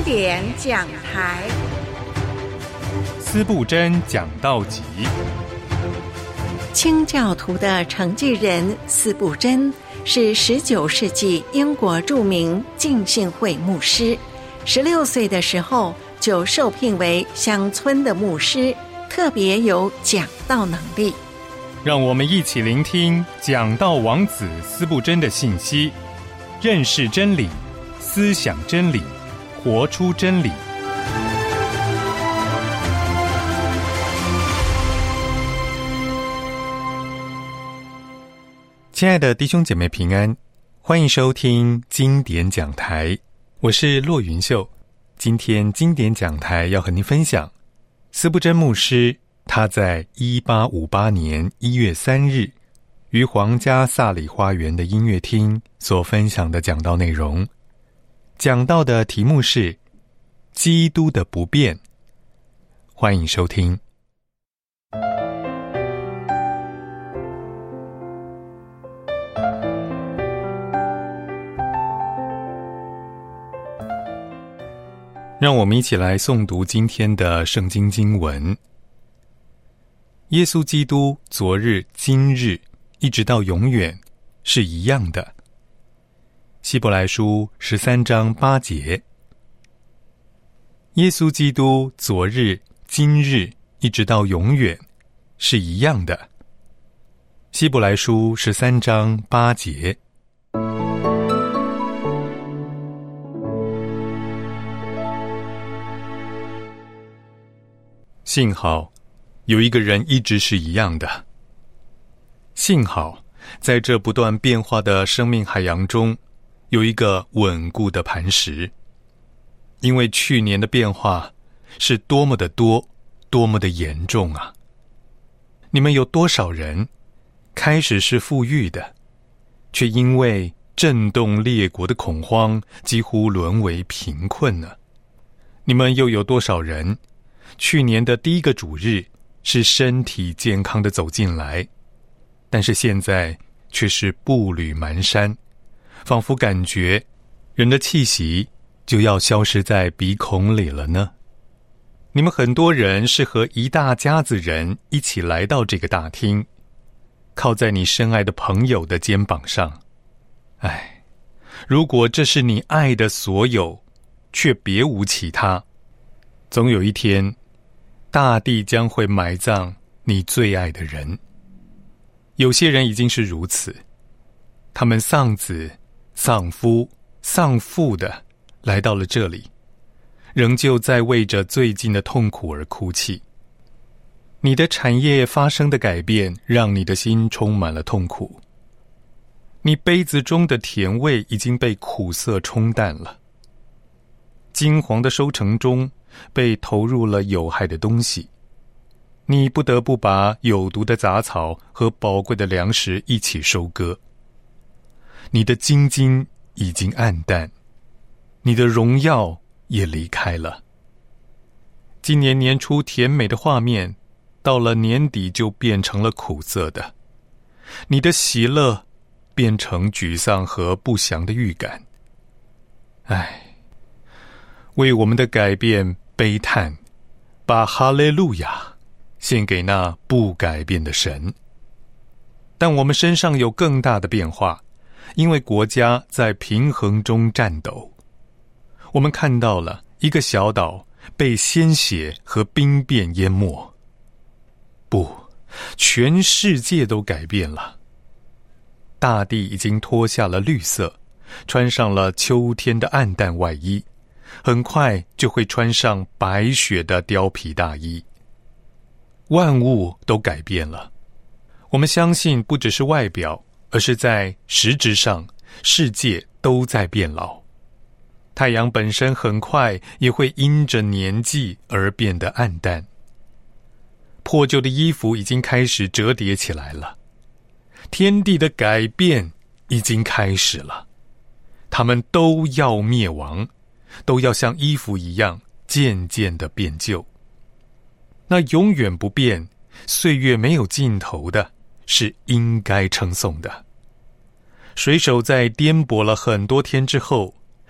典讲台， 司布真讲道集。 清教徒的承继人司布真是19世纪英国著名浸信会牧师，16岁的时候就受聘为乡村的牧师，特别有讲道能力。 让我们一起聆听讲道王子司布真的信息，认识真理，思想真理，活出真理。亲爱的弟兄姐妹平安，欢迎收听经典讲台，我是骆云秀。今天经典讲台要和您分享司布真牧师他在1858年1月3日于皇家萨里花园的音乐厅所分享的讲道内容。讲道的题目是基督的不变，欢迎收听。让我们一起来诵读今天的圣经经文。耶稣基督昨日、今日，一直到永远是一样的。希伯来书13章8节。耶稣基督昨日、今日，一直到永远是一样的。希伯来书13章8节。幸好有一个人一直是一样的。幸好在这不断变化的生命海洋中，有一个稳固的磐石。因为去年的变化是多么的多，多么的严重啊！你们有多少人开始是富裕的，却因为震动列国的恐慌，几乎沦为贫困呢？你们又有多少人去年的第一个主日是身体健康的走进来，但是现在却是步履蹒跚，仿佛感觉人的气息就要消失在鼻孔里了呢？你们很多人是和一大家子人一起来到这个大厅，靠在你深爱的朋友的肩膀上。唉，如果这是你爱的所有，却别无其他，总有一天大地将会埋葬你最爱的人。有些人已经是如此，他们丧子、丧夫、丧父的来到了这里，仍旧在为着最近的痛苦而哭泣。你的产业发生的改变让你的心充满了痛苦，你杯子中的甜味已经被苦涩冲淡了，金黄的收成中被投入了有害的东西，你不得不把有毒的杂草和宝贵的粮食一起收割。你的精金已经暗淡，你的荣耀也离开了。今年年初甜美的画面，到了年底就变成了苦涩的。你的喜乐变成沮丧和不祥的预感。唉，为我们的改变悲叹，把哈利路亚献给那不改变的神。但我们身上有更大的变化，因为国家在平衡中战斗。我们看到了一个小岛被鲜血和兵变淹没。不，全世界都改变了。大地已经脱下了绿色，穿上了秋天的暗淡外衣，很快就会穿上白雪的貂皮大衣。万物都改变了。我们相信不只是外表，而是在实质上，世界都在变老。太阳本身很快也会因着年纪而变得暗淡。破旧的衣服已经开始折叠起来了。天地的改变已经开始了。他们都要灭亡，都要像衣服一样渐渐地变旧。那永远不变、岁月没有尽头的，是应该称颂的。水手在颠簸了很多天之后，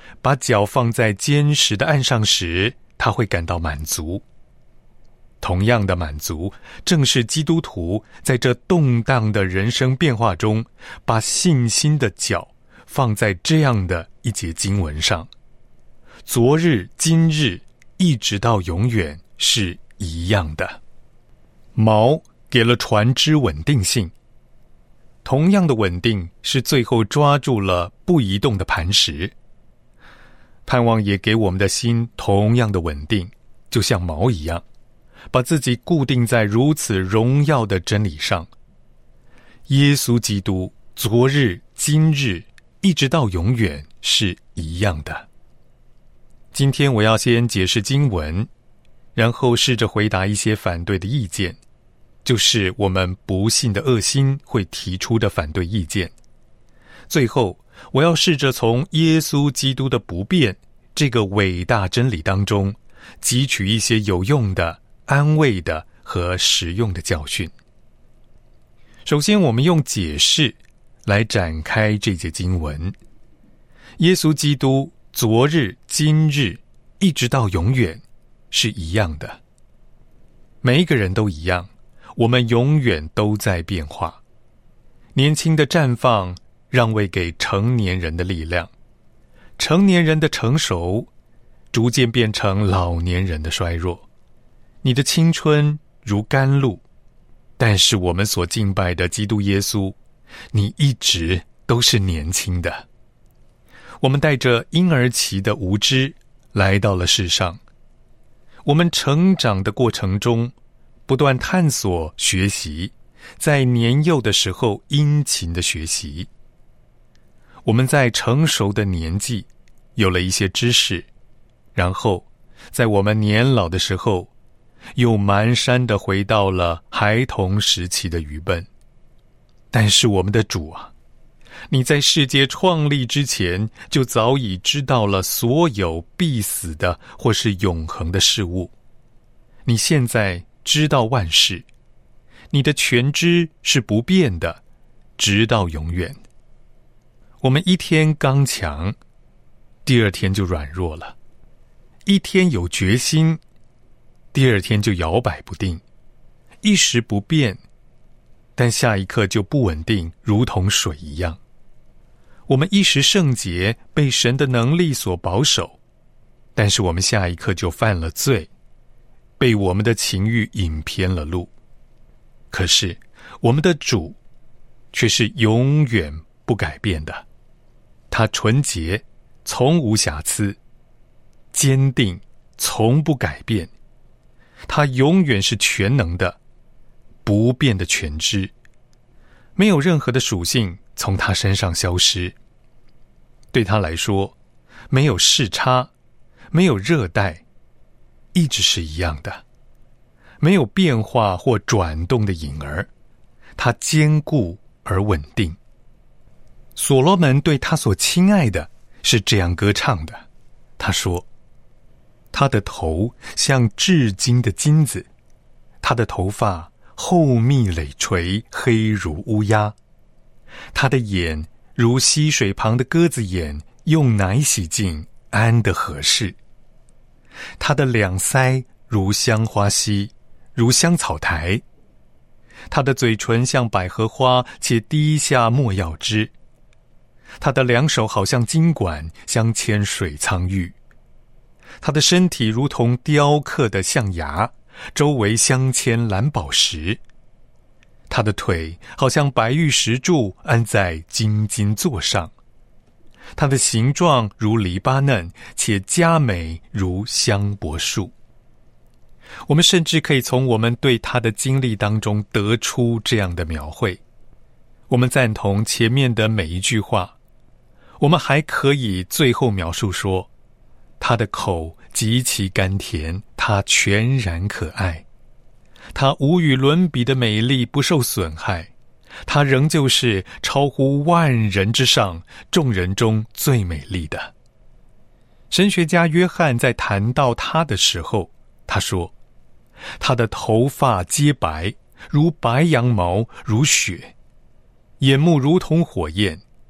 把脚放在坚实的岸上时，他会感到满足。同样的满足，正是基督徒在这动荡的人生变化中，把信心的脚放在这样的一节经文上。昨日、今日，一直到永远是一样的。锚给了船只稳定性，同样的稳定是最后抓住了不移动的磐石。盼望也给我们的心同样的稳定，就像锚一样，把自己固定在如此荣耀的真理上。耶稣基督昨日、今日，一直到永远是一样的。今天我要先解释经文，然后试着回答一些反对的意见，就是我们不信的恶心会提出的反对意见。最后，我要试着从耶稣基督的不变这个伟大真理当中，汲取一些有用的、安慰的和实用的教训。首先，我们用解释来展开这节经文。耶稣基督昨日、今日，一直到永远是一样的。每一个人都一样，我们永远都在变化。年轻的绽放让位给成年人的力量，成年人的成熟逐渐变成老年人的衰弱。你的青春如甘露，但是我们所敬拜的基督耶稣，你一直都是年轻的。我们带着婴儿期的无知来到了世上，我们成长的过程中不断探索学习，在年幼的时候殷勤的学习。我们在成熟的年纪有了一些知识，然后在我们年老的时候又蹒跚地回到了孩童时期的愚笨。但是我们的主啊，你在世界创立之前就早已知道了所有必死的或是永恒的事物。你现在知道万事，你的全知是不变的，直到永远。我们一天刚强，第二天就软弱了；一天有决心，第二天就摇摆不定，一时不变，但下一刻就不稳定，如同水一样。我们一时圣洁，被神的能力所保守，但是我们下一刻就犯了罪，被我们的情欲引偏了路。可是我们的主却是永远不改变的，他纯洁，从无瑕疵，坚定，从不改变。他永远是全能的，不变的全知，没有任何的属性从他身上消失。对他来说，没有视差，没有热带，一直是一样的，没有变化或转动的影儿，他坚固而稳定。所罗门对他所亲爱的是这样歌唱的，他说，他的头像至金的金子，他的头发厚密累垂，黑如乌鸦，他的眼如溪水旁的鸽子眼，用奶洗净，安得合适。他的两腮如香花溪，如香草台，他的嘴唇像百合花，且滴下没药汁。他的两手好像金管，镶嵌水苍玉。他的身体如同雕刻的象牙，周围镶嵌蓝宝石。他的腿好像白玉石柱，安在金座上。他的形状如黎巴嫩，且佳美如香柏树。我们甚至可以从我们对他的经历当中得出这样的描绘。我们赞同前面的每一句话，我们还可以最后描述说，他的口极其甘甜，他全然可爱，他无与伦比的美丽不受损害，他仍旧是超乎万人之上，众人中最美丽的。神学家约翰在谈到他的时候，他说，他的头发皆白，如白羊毛，如雪，眼目如同火焰，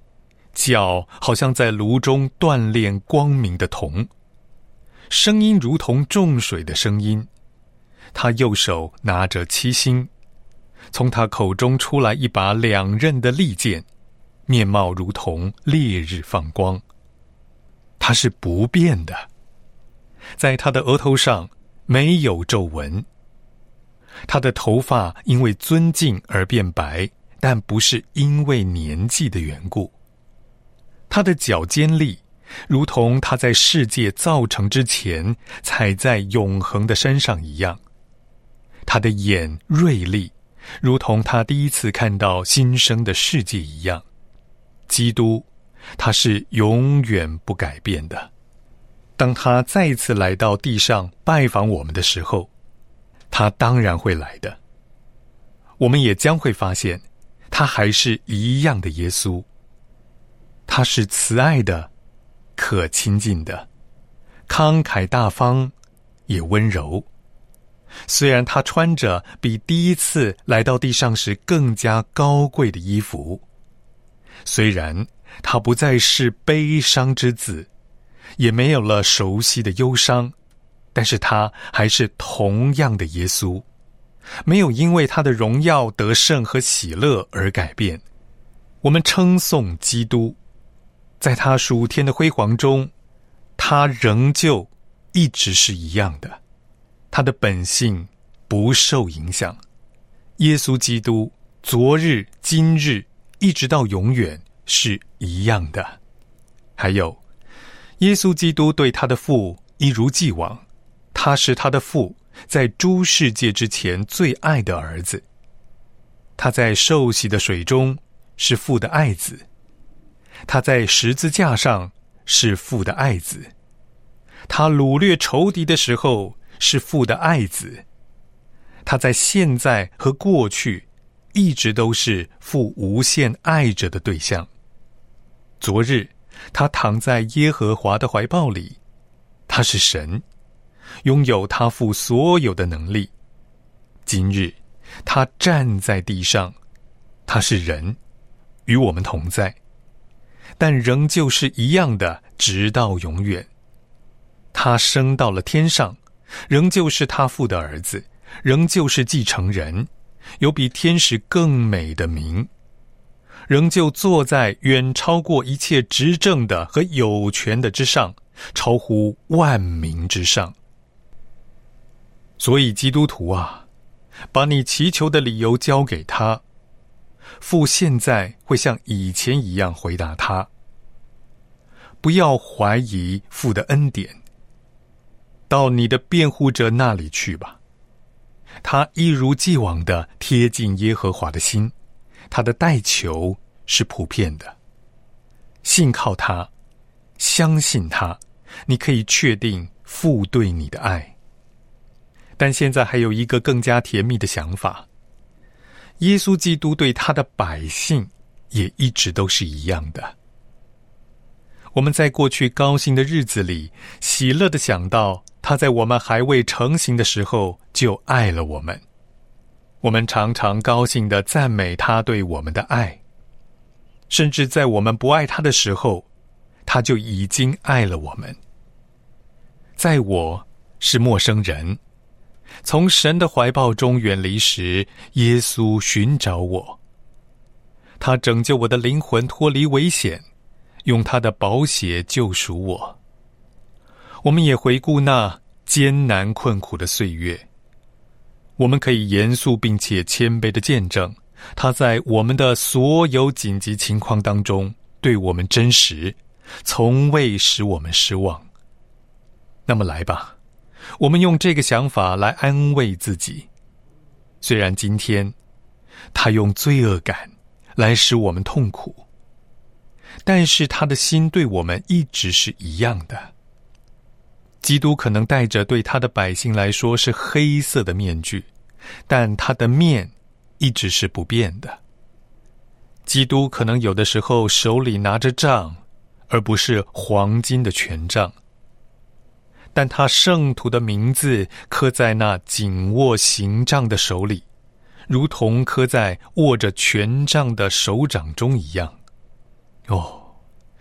脚好像在炉中锻炼光明的铜，声音如同重水的声音。他右手拿着七星，从他口中出来一把两刃的利剑，面貌如同烈日放光。他是不变的，在他的额头上没有皱纹。他的头发因为尊敬而变白，但不是因为年纪的缘故。他的脚尖利，如同他在世界造成之前踩在永恒的山上一样。他的眼锐利，如同他第一次看到新生的世界一样。基督，他是永远不改变的。当他再一次来到地上拜访我们的时候，他当然会来的。我们也将会发现，他还是一样的耶稣。他是慈爱的，可亲近的，慷慨大方，也温柔。虽然他穿着比第一次来到地上时更加高贵的衣服，虽然他不再是悲伤之子，也没有了熟悉的忧伤，但是他还是同样的耶稣，没有因为他的荣耀得胜和喜乐而改变。我们称颂基督，在他属天的辉煌中，他仍旧一直是一样的，他的本性不受影响。耶稣基督昨日今日一直到永远是一样的。还有，耶稣基督对他的父一如既往，他是他的父在诸世界之前最爱的儿子。他在受洗的水中是父的爱子，他在十字架上是父的爱子，他掳掠仇敌的时候是父的爱子，他在现在和过去一直都是父无限爱着的对象。昨日他躺在耶和华的怀抱里，他是神，拥有他父所有的能力。今日他站在地上，他是人，与我们同在，但仍旧是一样的，直到永远。他升到了天上，仍旧是他父的儿子，仍旧是继承人，有比天使更美的名，仍旧坐在远超过一切执政的和有权的之上，超乎万民之上。所以基督徒啊，把你祈求的理由交给他，父现在会像以前一样回答他。不要怀疑父的恩典，到你的辩护者那里去吧。他一如既往地贴近耶和华的心，他的代求是普遍的。信靠他，相信他，你可以确定父对你的爱。但现在还有一个更加甜蜜的想法，耶稣基督对他的百姓也一直都是一样的。我们在过去高兴的日子里，喜乐地想到他在我们还未成形的时候就爱了我们。我们常常高兴地赞美他对我们的爱，甚至在我们不爱他的时候，他就已经爱了我们。在我是陌生人，从神的怀抱中远离时，耶稣寻找我，他拯救我的灵魂脱离危险，用他的宝血救赎我。我们也回顾那艰难困苦的岁月，我们可以严肃并且谦卑地见证他在我们的所有紧急情况当中对我们真实，从未使我们失望。那么来吧，我们用这个想法来安慰自己。虽然今天他用罪恶感来使我们痛苦，但是他的心对我们一直是一样的。基督可能戴着对他的百姓来说是黑色的面具，但他的面一直是不变的。基督可能有的时候手里拿着杖，而不是黄金的权杖，但他圣徒的名字刻在那紧握刑杖的手里，如同刻在握着权杖的手掌中一样。哦，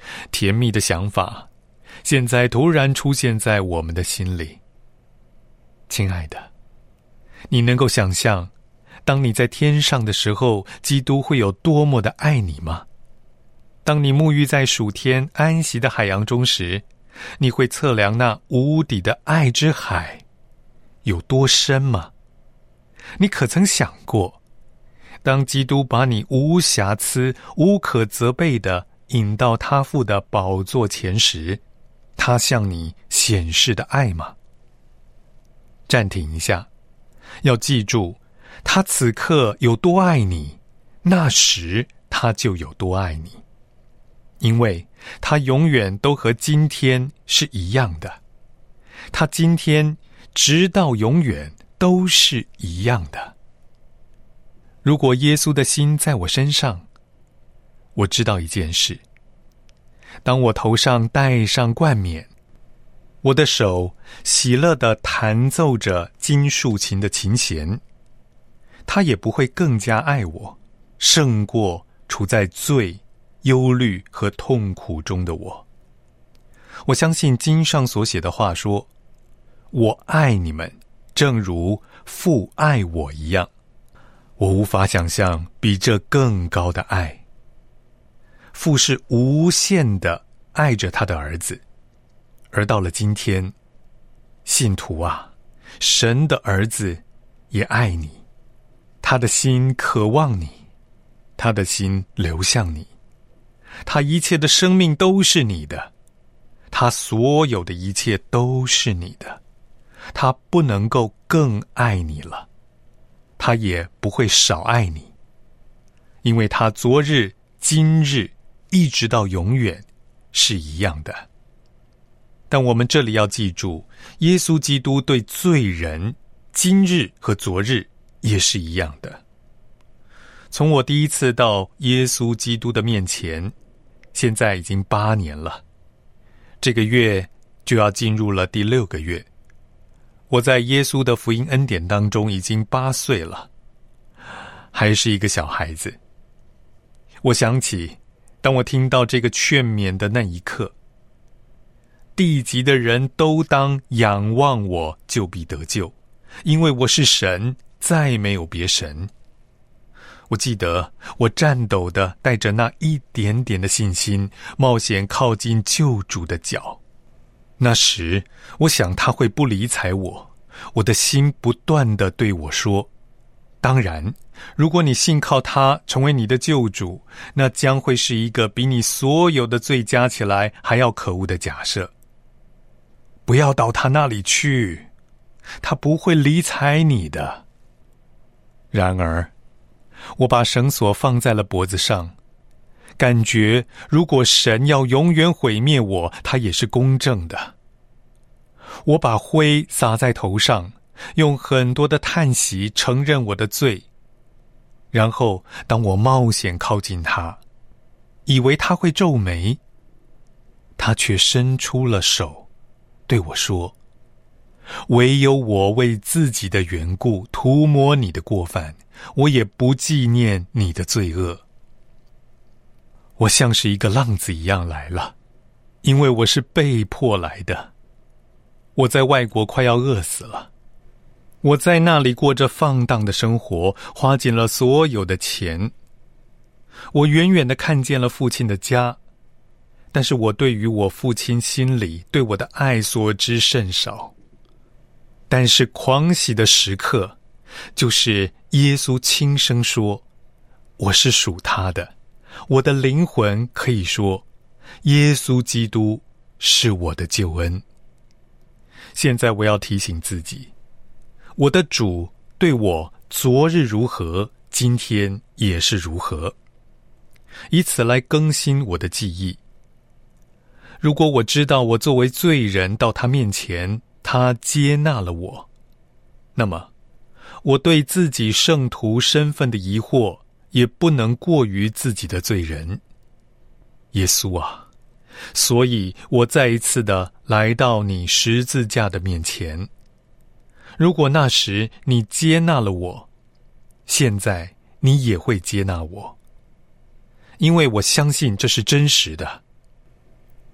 甜蜜的想法，现在突然出现在我们的心里。亲爱的，你能够想象，当你在天上的时候，基督会有多么的爱你吗？当你沐浴在属天安息的海洋中时，你会测量那无底的爱之海有多深吗？你可曾想过，当基督把你无瑕疵、无可责备地引到他父的宝座前时，他向你显示的爱吗？暂停一下，要记住，他此刻有多爱你，那时他就有多爱你，因为他永远都和今天是一样的，他今天直到永远都是一样的。如果耶稣的心在我身上，我知道一件事，当我头上戴上冠冕，我的手喜乐地弹奏着金竖琴的琴弦，他也不会更加爱我，胜过处在罪、忧虑和痛苦中的我。我相信经上所写的话说，我爱你们，正如父爱我一样。我无法想象比这更高的爱。父是无限地爱着他的儿子，而到了今天，信徒啊，神的儿子也爱你，他的心渴望你，他的心流向你，他一切的生命都是你的，他所有的一切都是你的，他不能够更爱你了，他也不会少爱你，因为他昨日、今日一直到永远是一样的。但我们这里要记住，耶稣基督对罪人今日和昨日也是一样的。从我第一次到耶稣基督的面前，现在已经8年了，这个月就要进入了第6个月。我在耶稣的福音恩典当中已经8岁了，还是一个小孩子。我想起，当我听到这个劝勉的那一刻，地极的人都当仰望我，就必得救，因为我是神，再没有别神。我记得我颤抖地带着那一点点的信心，冒险靠近救主的脚。那时我想他会不理睬我，我的心不断地对我说，当然，如果你信靠他成为你的救主，那将会是一个比你所有的罪加起来还要可恶的假设。不要到他那里去，他不会理睬你的。然而，我把绳索放在了脖子上，感觉如果神要永远毁灭我，他也是公正的。我把灰撒在头上，用很多的叹息承认我的罪。然后，当我冒险靠近他，以为他会皱眉，他却伸出了手，对我说，唯有我为自己的缘故涂抹你的过犯，我也不纪念你的罪恶。我像是一个浪子一样来了，因为我是被迫来的。我在外国快要饿死了，我在那里过着放荡的生活，花尽了所有的钱。我远远地看见了父亲的家，但是我对于我父亲心里对我的爱所知甚少。但是狂喜的时刻，就是耶稣轻声说，我是属他的，我的灵魂可以说，耶稣基督是我的救恩。现在我要提醒自己，我的主对我昨日如何，今天也是如何，以此来更新我的记忆。如果我知道我作为罪人到他面前，他接纳了我，那么我对自己圣徒身份的疑惑也不能过于自己的罪人。耶稣啊，所以我再一次的来到你十字架的面前。如果那时你接纳了我，现在你也会接纳我，因为我相信这是真实的。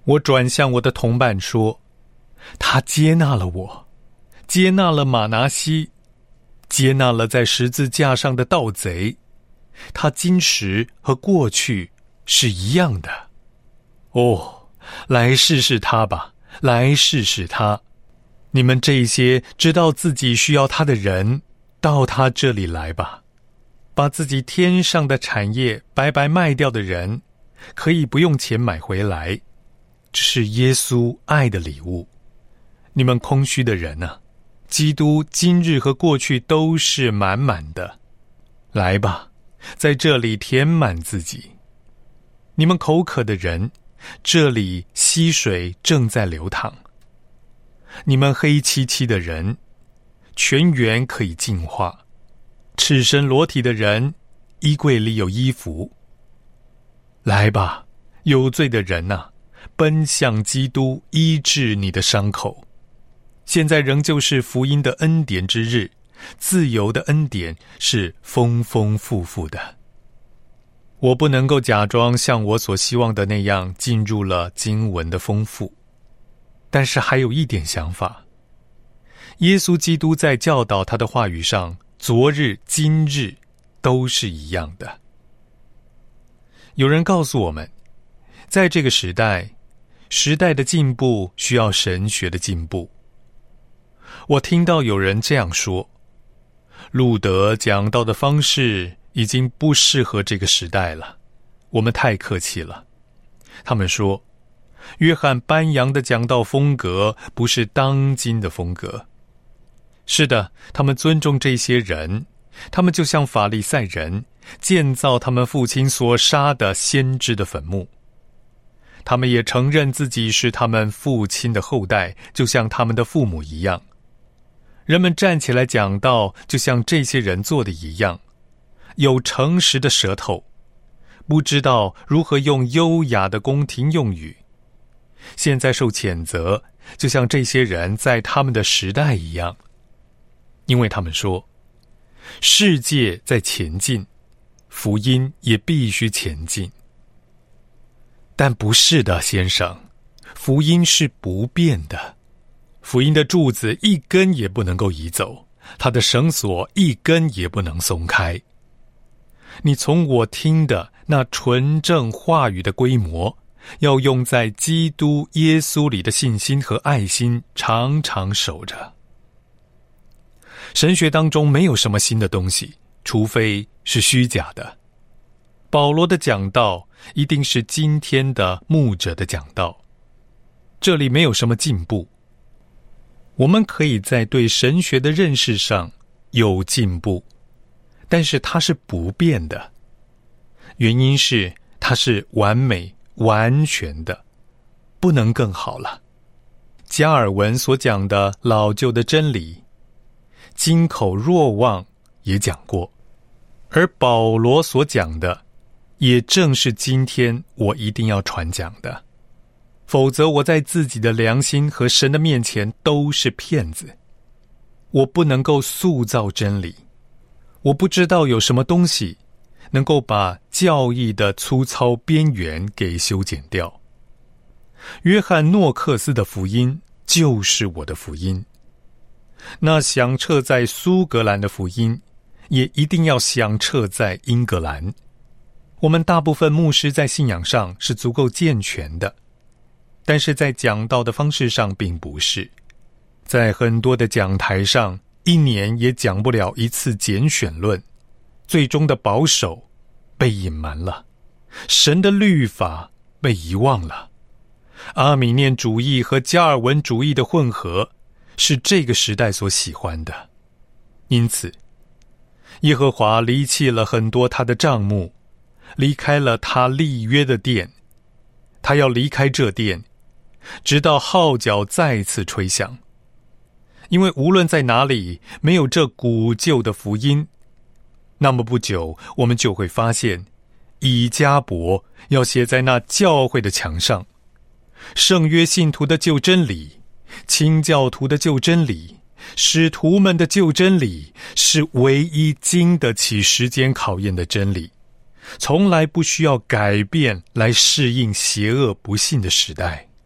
我转向我的同伴说，他接纳了我，接纳了马拿西，接纳了在十字架上的盗贼，他今时和过去是一样的。哦，来试试他吧，来试试他。你们这些知道自己需要他的人，到他这里来吧。把自己天上的产业白白卖掉的人，可以不用钱买回来，这是耶稣爱的礼物。你们空虚的人啊，基督今日和过去都是满满的。来吧，在这里填满自己。你们口渴的人，这里溪水正在流淌。你们黑漆漆的人，泉源可以净化。赤身裸体的人，衣柜里有衣服。来吧，有罪的人啊，奔向基督，医治你的伤口。现在仍旧是福音的恩典之日，自由的恩典是丰丰富富的。我不能够假装像我所希望的那样进入了经文的丰富，但是还有一点想法。耶稣基督在教导他的话语上，昨日今日都是一样的。有人告诉我们，在这个时代的进步需要神学的进步。我听到有人这样说，路德讲道的方式已经不适合这个时代了，我们太客气了。他们说，约翰班扬的讲道风格不是当今的风格。是的，他们尊重这些人，他们就像法利赛人建造他们父亲所杀的先知的坟墓。他们也承认自己是他们父亲的后代，就像他们的父母一样。人们站起来讲道，就像这些人做的一样，有诚实的舌头，不知道如何用优雅的宫廷用语。现在受谴责，就像这些人在他们的时代一样。因为他们说，世界在前进，福音也必须前进。但不是的，先生，福音是不变的。福音的柱子一根也不能够移走，它的绳索一根也不能松开。你从我听的那纯正话语的规模，要用在基督耶稣里的信心和爱心，常常守着。神学当中没有什么新的东西，除非是虚假的。保罗的讲道一定是今天的牧者的讲道，这里没有什么进步。我们可以在对神学的认识上有进步，但是它是不变的。原因是它是完美完全的，不能更好了。加尔文所讲的老旧的真理，金口若望也讲过，而保罗所讲的也正是今天我一定要传讲的，否则我在自己的良心和神的面前都是骗子。我不能够塑造真理，我不知道有什么东西能够把教义的粗糙边缘给修剪掉。约翰诺克斯的福音就是我的福音，那响彻在苏格兰的福音也一定要响彻在英格兰。我们大部分牧师在信仰上是足够健全的，但是在讲道的方式上并不是。在很多的讲台上，一年也讲不了一次拣选论，最终的保守被隐瞒了，神的律法被遗忘了。阿米念主义和加尔文主义的混合是这个时代所喜欢的。因此，耶和华离弃了很多他的帐幕，离开了他立约的殿。他要离开这殿，直到号角再次吹响。因为无论在哪里没有这古旧的福音，那么不久我们就会发现，以迦伯要写在那教会的墙上，圣约信徒的旧真理，清教徒的旧真理，使徒们的旧真理，是唯一经得起时间考验的真理，从来不需要改变来适应邪恶不信的时代。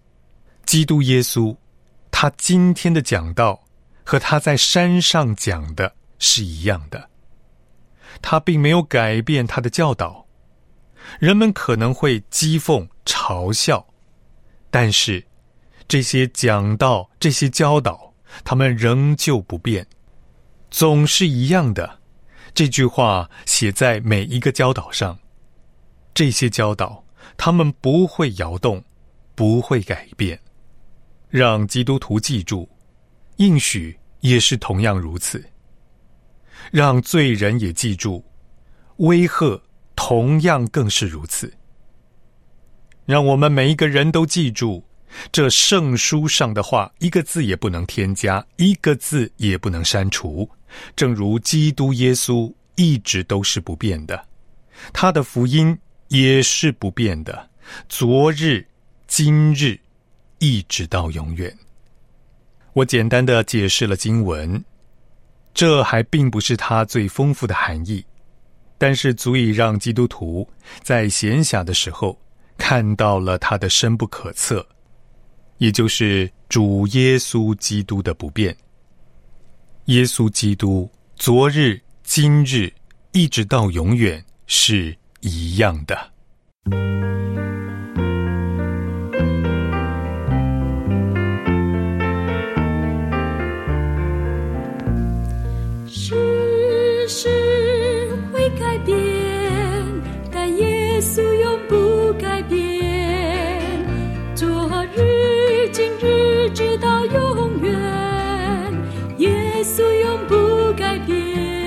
基督耶稣他今天的讲道和他在山上讲的是一样的，他并没有改变他的教导。人们可能会讥讽嘲笑，但是这些讲道这些教导他们仍旧不变，总是一样的。这句话写在每一个教导上，这些教导他们不会摇动，不会改变。让基督徒记住，应许也是同样如此。让罪人也记住，威吓同样更是如此。让我们每一个人都记住，这圣书上的话一个字也不能添加，一个字也不能删除，正如基督耶稣一直都是不变的，他的福音也是不变的，昨日今日一直到永远。我简单的解释了经文，这还并不是它最丰富的含义，但是足以让基督徒在闲暇的时候看到了它的深不可测，也就是主耶稣基督的不变。耶稣基督昨日今日一直到永远是一样的。 世事会改变，但耶稣永不改变。昨日今日直到永远，耶稣永不改变。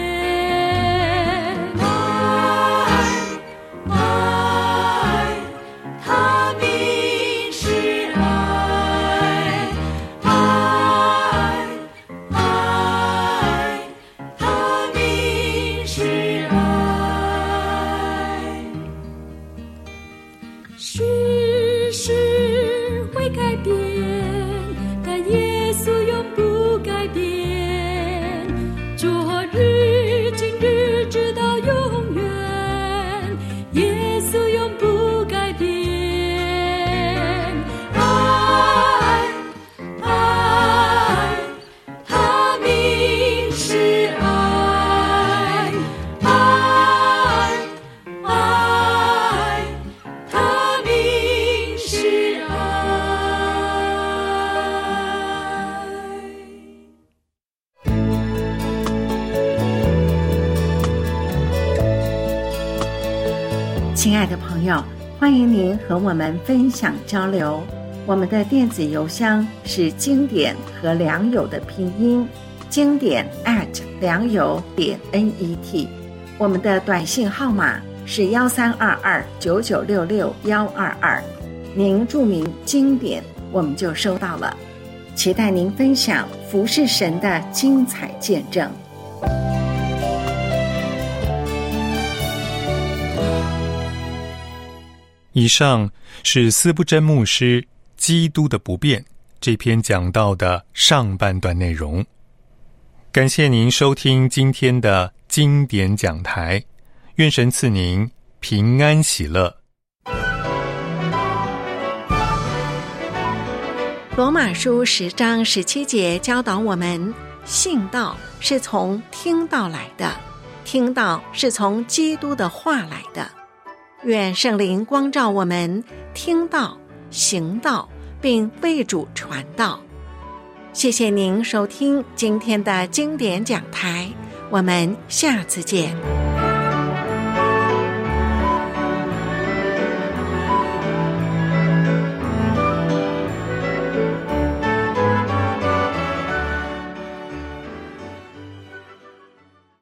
亲爱的朋友，欢迎您和我们分享交流。我们的电子邮箱是经典和良友的拼音，经典良友.net。我们的短信号码是132299662122。您注明经典，我们就收到了。期待您分享服侍神的精彩见证。 以上是司布真牧师《基督的不变》这篇讲道的上半段内容。感谢您收听今天的经典讲台，愿神赐您平安喜乐。 罗马书10章17节教导我们，信道是从听道来的，听道是从基督的话来的。愿圣灵光照我们，听道、行道，并为主传道。谢谢您收听今天的经典讲台，我们下次见。